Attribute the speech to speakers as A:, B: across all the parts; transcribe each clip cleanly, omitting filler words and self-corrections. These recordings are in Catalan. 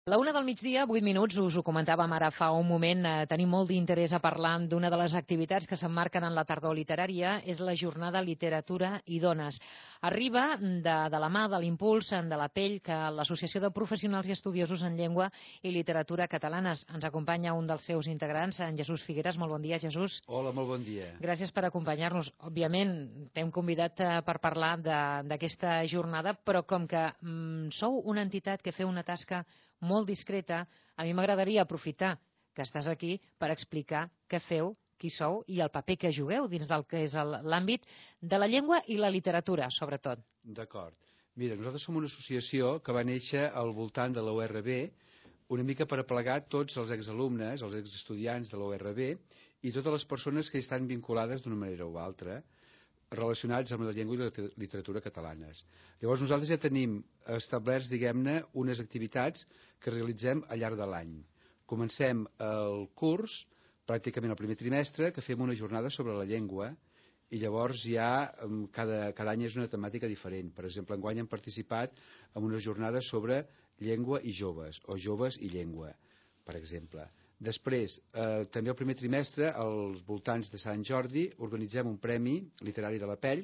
A: La una del migdia, 8 minuts, us ho comentàvem ara fa un moment, tenim molt d'interès a parlar d'una de les activitats que s'emmarquen en la tardor literària, és la jornada Literatura i Dones. Arriba de la mà de l'impuls de la pell que l'Associació de Professionals i Estudiosos en Llengua i Literatura Catalanes. Ens acompanya un dels seus integrants, en Jesús Figueres. Molt bon dia, Jesús.
B: Hola, molt bon dia.
A: Gràcies per acompanyar-nos. Òbviament, t'hem convidat per parlar d'aquesta jornada, però com que sou una entitat que feu una tasca molt discreta, a mi m'agradaria aprofitar que estàs aquí per explicar què feu, qui sou i el paper que jugueu dins del que és l'àmbit de la llengua i la literatura, sobretot.
B: D'acord. Mira, nosaltres som una associació que va néixer al voltant de la URB, una mica per aplegar tots els exalumnes, els exestudiants de la URB i totes les persones que hi estan vinculades d'una manera o altra, relacionats amb la llengua i la literatura catalanes. Llavors nosaltres ja tenim establerts, diguem-ne, unes activitats que realitzem al llarg de l'any. Comencem el curs, pràcticament el primer trimestre, que fem una jornada sobre la llengua i llavors ja cada any és una temàtica diferent. Per exemple, enguany hem participat en una jornada sobre llengua i joves, o joves i llengua, per exemple. Després, també el primer trimestre, als voltants de Sant Jordi, organitzem un premi literari de la Pell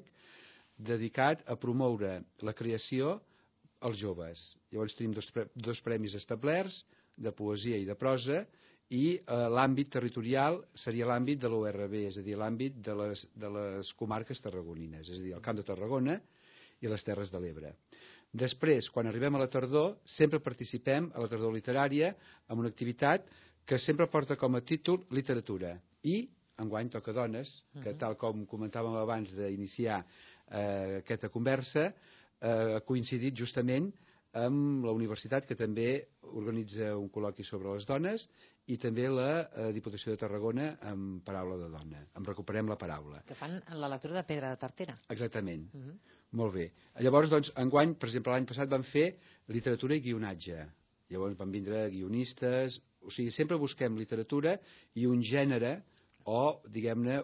B: dedicat a promoure la creació als joves. Llavors tenim dos premis establerts, de poesia i de prosa, i l'àmbit territorial seria l'àmbit de l'ORB, és a dir, l'àmbit de les comarques tarragonines, és a dir, el Camp de Tarragona i les Terres de l'Ebre. Després, quan arribem a la tardor, sempre participem a la tardor literària amb una activitat que sempre porta com a títol literatura. I, enguany, toca dones, que tal com comentàvem abans d'iniciar aquesta conversa, ha coincidit justament amb la universitat, que també organitza un col·loqui sobre les dones, i també la Diputació de Tarragona amb paraula de dona, amb Recuperem la Paraula.
A: Que fan la lectura de Pedra de Tartera.
B: Exactament. Molt bé. Llavors, doncs, enguany, per exemple, l'any passat van fer literatura i guionatge. Llavors van vindre guionistes, o sigui, sempre busquem literatura i un gènere o, diguem-ne,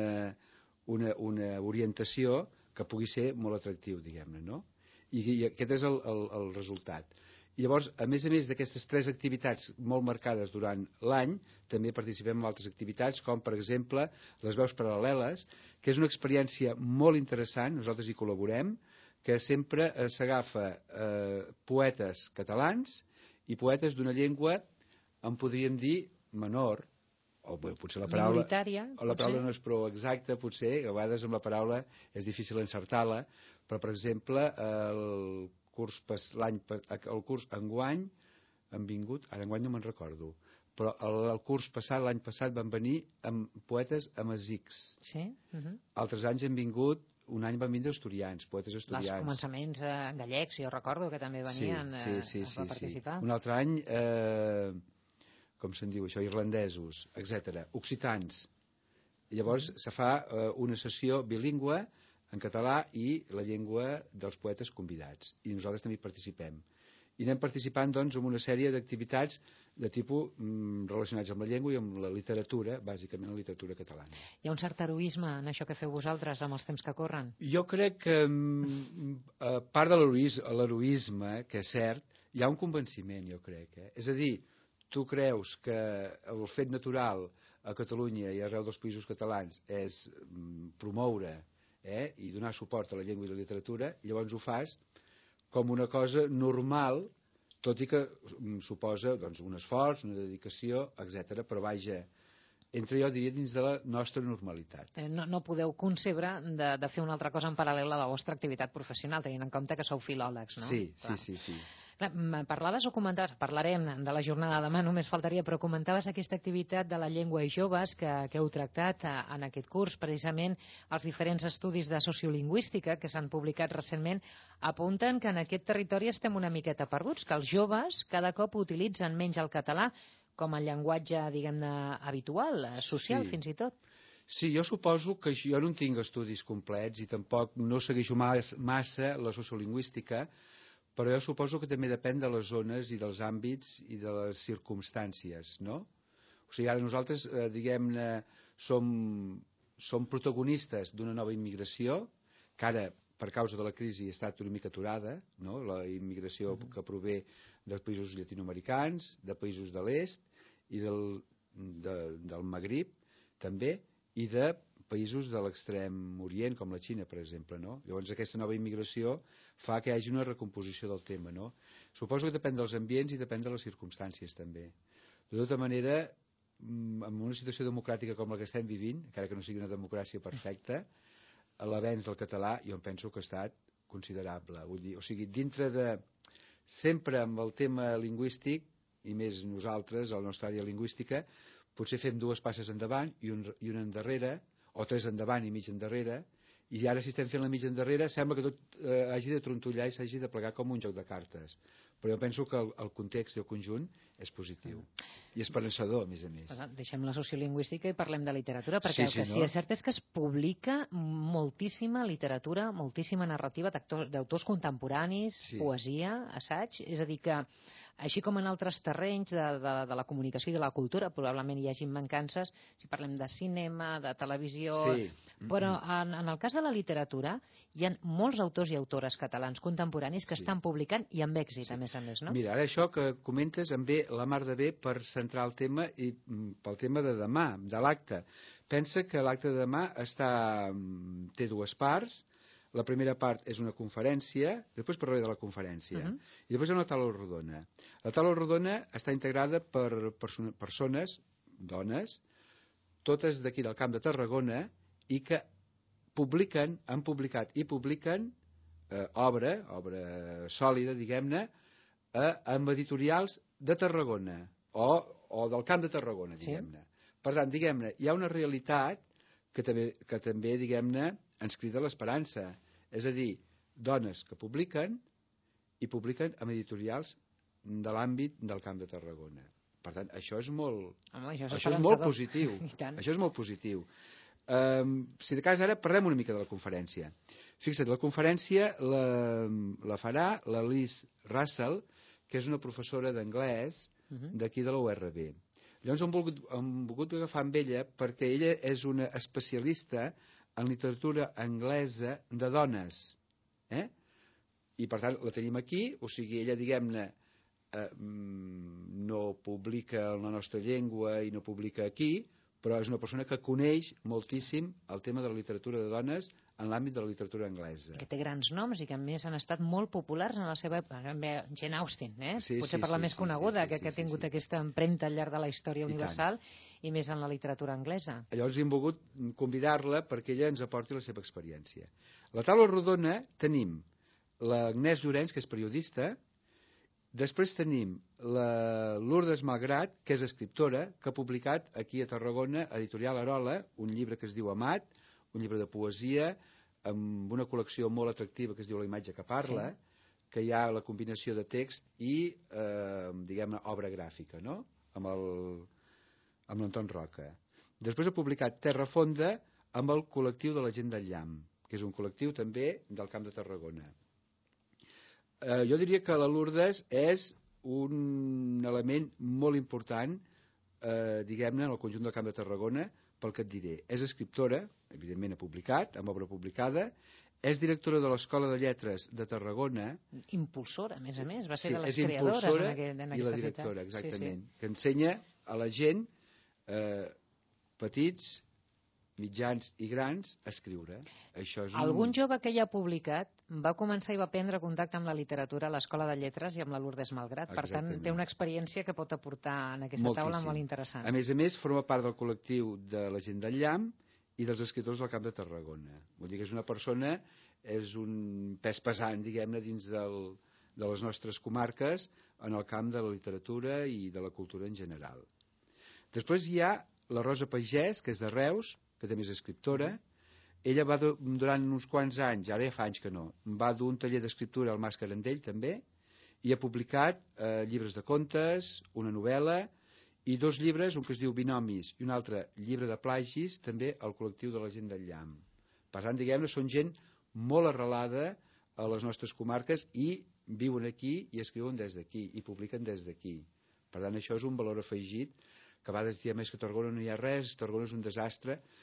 B: una orientació que pugui ser molt atractiu, diguem-ne, no? I aquest és el resultat. I llavors, a més d'aquestes tres activitats molt marcades durant l'any, també participem en altres activitats, com per exemple les veus paral·leles, que és una experiència molt interessant, nosaltres hi col·laborem, que sempre s'agafa poetes catalans i poetes d'una llengua, en podríem dir, menor, o potser la paraula...
A: Minoritària,
B: o la paraula no és prou exacta, potser, a vegades amb la paraula és difícil encertar-la, però, per exemple, el curs enguany han vingut, ara enguany no me'n recordo, però el curs passat, l'any passat, van venir amb poetes amazics.
A: Sí?
B: Altres anys han vingut, un any van vindre asturians, poetes asturians.
A: Els començaments gallecs, jo recordo que també venien a participar.
B: Un altre any, com se'n diu això, irlandesos, etc. Occitans. Llavors se fa una sessió bilingüe en català i la llengua dels poetes convidats. I nosaltres també hi participem. I anem participant, doncs, en una sèrie d'activitats de tipus relacionats amb la llengua i amb la literatura, bàsicament la literatura catalana.
A: Hi ha un cert heroisme en això que feu vosaltres amb els temps que corren?
B: Jo crec que, a part de l'heroisme, que és cert, hi ha un convenciment, jo crec. És a dir, tu creus que el fet natural a Catalunya i arreu dels països catalans és promoure i donar suport a la llengua i la literatura, i llavors ho fas com una cosa normal, tot i que suposa doncs, un esforç, una dedicació, etc. Però vaja, entre jo diria dins de la nostra normalitat.
A: No podeu concebre de fer una altra cosa en paral·lel a la vostra activitat professional, tenint en compte que sou filòlegs, no?
B: Sí.
A: Parlaves o comentaves, parlarem de la jornada de demà, només faltaria, però comentaves aquesta activitat de la llengua i joves que heu tractat en aquest curs. Precisament els diferents estudis de sociolingüística que s'han publicat recentment apunten que en aquest territori estem una miqueta perduts, que els joves cada cop utilitzen menys el català com a llenguatge, diguem-ne, habitual, social, fins i tot.
B: Sí, jo suposo que jo no en tinc estudis complets i tampoc no segueixo massa la sociolingüística, però jo suposo que també depèn de les zones i dels àmbits i de les circumstàncies, no? O sigui, ara nosaltres, diguem-ne, som protagonistes d'una nova immigració, que ara per causa de la crisi ha estat una mica aturada, no? La immigració que prové dels països llatinoamericans, de països de l'est i del Magrib també, i de països de l'extrem orient, com la Xina, per exemple, no? Llavors aquesta nova immigració fa que hi hagi una recomposició del tema, no? Suposo que depèn dels ambients i depèn de les circumstàncies, també. De tota manera, en una situació democràtica com la que estem vivint, encara que no sigui una democràcia perfecta, l'avenç del català jo em penso que ha estat considerable. Vull dir, o sigui, dintre de... Sempre amb el tema lingüístic, i més nosaltres, a la nostra àrea lingüística, potser fem 2 passes endavant i una endarrere, o 3 endavant i mig endarrere, i ara si estem fent la mitja endarrere sembla que tot hagi de trontollar i s'hagi de plegar com un joc de cartes. Però jo penso que el context i el conjunt és positiu i esperançador, a més.
A: Deixem la sociolingüística i parlem de literatura, perquè el que sí és cert és que es publica moltíssima literatura, moltíssima narrativa d'autors contemporanis, poesia, assaig, és a dir que així com en altres terrenys de la comunicació i de la cultura probablement hi hagi mancances, si parlem de cinema, de televisió, però en el cas de la literatura hi ha molts autors i autores catalans contemporanis que estan publicant i amb èxit, a més, no?
B: Mira, ara això que comentes em ve la mar de bé per centrar el tema i pel tema de demà, de l'acte. Pensa que l'acte de demà té 2 parts. La primera part és una conferència, després parlaré de la conferència, i després hi ha una taula rodona. La taula rodona està integrada per persones, dones, totes d'aquí del Camp de Tarragona, i que han publicat i publiquen obra sòlida, diguem-ne, amb editorials de Tarragona, o del Camp de Tarragona, diguem-ne. Per tant, diguem-ne, hi ha una realitat que també, diguem-ne, ens crida l'esperança. És a dir, dones que publiquen i publiquen amb editorials de l'àmbit del Camp de Tarragona. Per tant, això és molt positiu. Això és molt positiu. Si de cas ara parlem una mica de la conferència. Fixa't, la conferència la farà la Liz Russell, que és una professora d'anglès d'aquí de la URB. Llavors hem volgut agafar amb ella perquè ella és una especialista en literatura anglesa de dones. I per tant la tenim aquí, o sigui, ella, diguem-ne, no publica en la nostra llengua i no publica aquí, però és una persona que coneix moltíssim el tema de la literatura de dones en l'àmbit de la literatura anglesa.
A: Que té grans noms i que a més han estat molt populars en la seva època. Jane Austen, potser per la més coneguda, que ha tingut aquesta empremta al llarg de la història universal i més en la literatura anglesa.
B: Llavors hem volgut convidar-la perquè ella ens aporti la seva experiència. A la taula rodona tenim l'Agnès Llorenç, que és periodista. Després tenim la Lourdes Malgrat, que és escriptora, que ha publicat aquí a Tarragona, editorial Arola, un llibre que es diu Amat, un llibre de poesia, amb una col·lecció molt atractiva que es diu La imatge que parla, que hi ha la combinació de text i, diguem-ne, obra gràfica, no? Amb l'Anton Roca. Després ha publicat Terra Fonda amb el col·lectiu de la gent del Llamp, que és un col·lectiu també del Camp de Tarragona. Jo diria que la Lourdes és un element molt important, diguem-ne, en el conjunt del Camp de Tarragona, pel que et diré. És escriptora, evidentment ha publicat, amb obra publicada, és directora de l'Escola de Lletres de Tarragona.
A: Impulsora, a més, va ser de les creadores en aquesta ciutat.
B: I la directora, exactament, que ensenya a la gent, petits, mitjans i grans, a escriure.
A: Algun jove que ja ha publicat va començar i va prendre contacte amb la literatura a l'Escola de Lletres i amb la Lourdes Malgrat. Per tant, té una experiència que pot aportar en aquesta taula molt interessant.
B: A més, forma part del col·lectiu de la gent del Llamp i dels escriptors del Camp de Tarragona. Vull dir que és una persona, és un pes pesant, diguem-ne, dins de les nostres comarques en el camp de la literatura i de la cultura en general. Després hi ha la Rosa Pagès, que és de Reus, que també és escriptora. Ella va, durant uns quants anys, ara ja fa anys que no, va dur un taller d'escriptura al Mas Carandell també, i ha publicat llibres de contes, una novel·la i 2 llibres, un que es diu Binomis i un altre llibre de plagis, també al col·lectiu de la gent del Llamp. Per tant, diguem-ne, són gent molt arrelada a les nostres comarques i viuen aquí i escriuen des d'aquí i publiquen des d'aquí. Per tant, això és un valor afegit, que a vegades diem que a Tarragona no hi ha res, Tarragona és un desastre.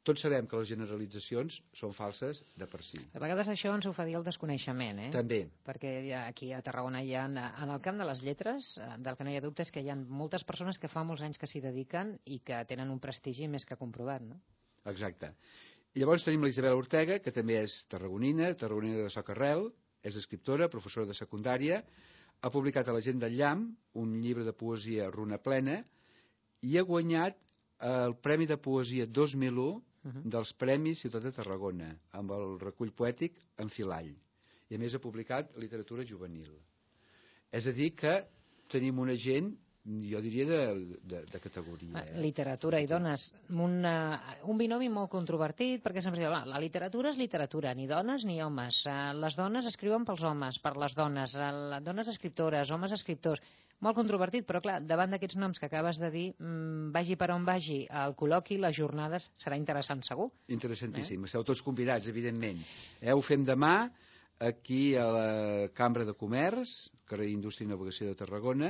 B: tots sabem que les generalitzacions són falses de per si.
A: A vegades això ens ho fa dir el desconeixement,
B: També.
A: Perquè aquí a Tarragona hi ha, en el camp de les lletres, del que no hi ha dubte és que hi ha moltes persones que fa molts anys que s'hi dediquen i que tenen un prestigi més que comprovat, no?
B: Exacte. I llavors tenim la Isabel Ortega, que també és tarragonina de socarrel, és escriptora, professora de secundària, ha publicat a la Gent del Llamp un llibre de poesia Runa plena i ha guanyat el Premi de Poesia 2001 dels Premis Ciutat de Tarragona, amb el recull poètic Enfilall. I a més ha publicat literatura juvenil. És a dir que tenim una gent, jo diria, de categoria.
A: Literatura i dones. Un binomi molt controvertit, perquè sempre diu, la literatura és literatura, ni dones ni homes. Les dones escriuen pels homes, per les dones. Dones escriptores, homes escriptors. Molt controvertit, però clar, davant d'aquests noms que acabes de dir, vagi per on vagi el col·loqui, les jornades, serà interessant segur.
B: Interessantíssim. Esteu tots convidats, evidentment. Ho fem demà aquí a la Cambra de Comerç, carrer Indústria i Navegació de Tarragona,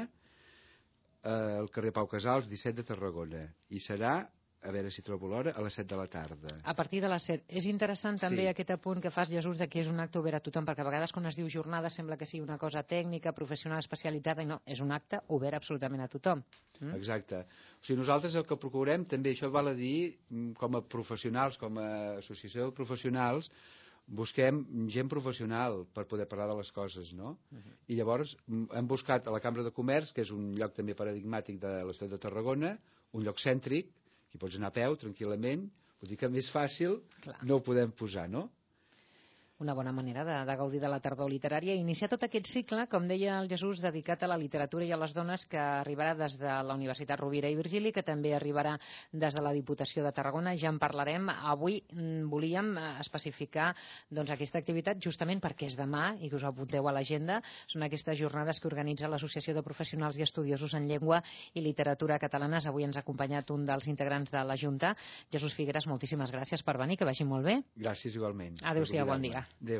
B: al carrer Pau Casals, 17 de Tarragona. I serà, a veure si trobo l'hora, a les 7 de la tarda.
A: A partir de les 7. És interessant també aquest apunt que fas, Jesús, que és un acte obert a tothom, perquè a vegades quan es diu jornada sembla que sigui una cosa tècnica, professional, especialitzada, i no, és un acte obert absolutament a tothom.
B: Exacte. O sigui, nosaltres el que procurem, també això val a dir, com a professionals, com a associació de professionals, busquem gent professional per poder parlar de les coses, no? I llavors hem buscat a la Cambra de Comerç, que és un lloc també paradigmàtic de la ciutat de Tarragona, un lloc cèntric, que pots anar a peu tranquil·lament, vull dir que més fàcil no ho podem posar, no?
A: Una bona manera de gaudir de la tardor literària i iniciar tot aquest cicle, com deia el Jesús, dedicat a la literatura i a les dones, que arribarà des de la Universitat Rovira i Virgili, que també arribarà des de la Diputació de Tarragona. Ja en parlarem. Avui volíem especificar aquesta activitat justament perquè és demà i que us apunteu a l'agenda. Són aquestes jornades que organitza l'Associació de Professionals i Estudiosos en Llengua i Literatura Catalanes. Avui ens ha acompanyat un dels integrants de la Junta. Jesús Figueras, moltíssimes gràcies per venir, que vagi molt bé.
B: Gràcies igualment.
A: Adéu-siau, bon dia.
B: Adéu.